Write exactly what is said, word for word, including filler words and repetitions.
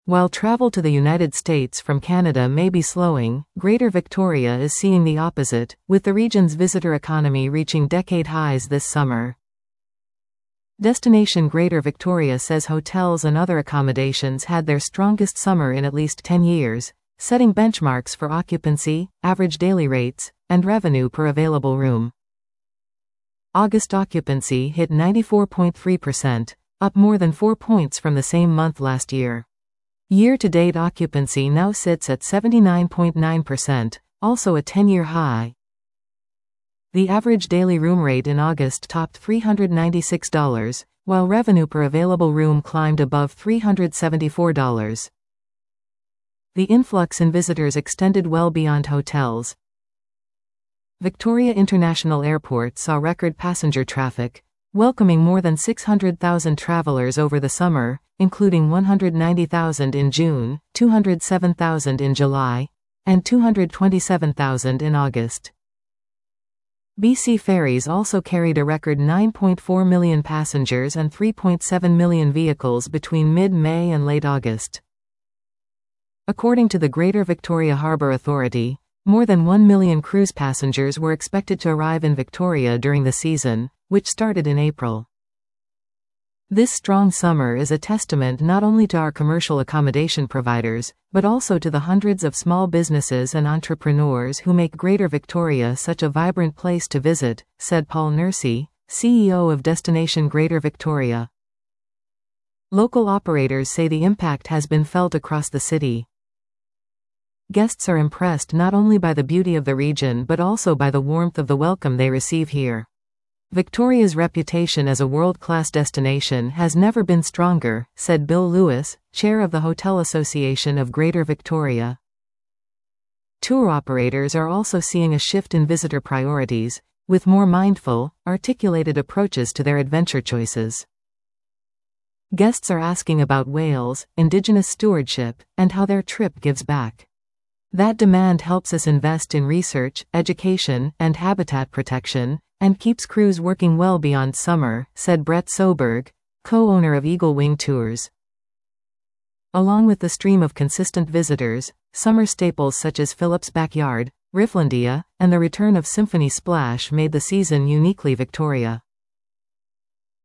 While travel to the United States from Canada may be slowing, Greater Victoria is seeing the opposite, with the region's visitor economy reaching decade highs this summer. Destination Greater Victoria says hotels and other accommodations had their strongest summer in at least ten years, setting benchmarks for occupancy, average daily rates, and revenue per available room. August occupancy hit ninety-four point three percent, up more than four points from the same month last year. Year-to-date occupancy now sits at seventy-nine point nine percent, also a ten-year high. The average daily room rate in August topped three hundred ninety-six dollars, while revenue per available room climbed above three hundred seventy-four dollars. The influx in visitors extended well beyond hotels. Victoria International Airport saw record passenger traffic, welcoming more than six hundred thousand travelers over the summer, including one hundred ninety thousand in June, two hundred seven thousand in July, and two hundred twenty-seven thousand in August. B C ferries also carried a record nine point four million passengers and three point seven million vehicles between mid-May and late August. According to the Greater Victoria Harbour Authority, more than one million cruise passengers were expected to arrive in Victoria during the season, which started in April. This strong summer is a testament not only to our commercial accommodation providers, but also to the hundreds of small businesses and entrepreneurs who make Greater Victoria such a vibrant place to visit, said Paul Nursey, C E O of Destination Greater Victoria. Local operators say the impact has been felt across the city. Guests are impressed not only by the beauty of the region but also by the warmth of the welcome they receive here. Victoria's reputation as a world-class destination has never been stronger, said Bill Lewis, chair of the Hotel Association of Greater Victoria. Tour operators are also seeing a shift in visitor priorities, with more mindful, articulated approaches to their adventure choices. Guests are asking about whales, Indigenous stewardship, and how their trip gives back. That demand helps us invest in research, education, and habitat protection, and keeps crews working well beyond summer, said Brett Soberg, co-owner of Eagle Wing Tours. Along with the stream of consistent visitors, summer staples such as Philip's Backyard, Rifflandia, and the return of Symphony Splash made the season uniquely Victoria.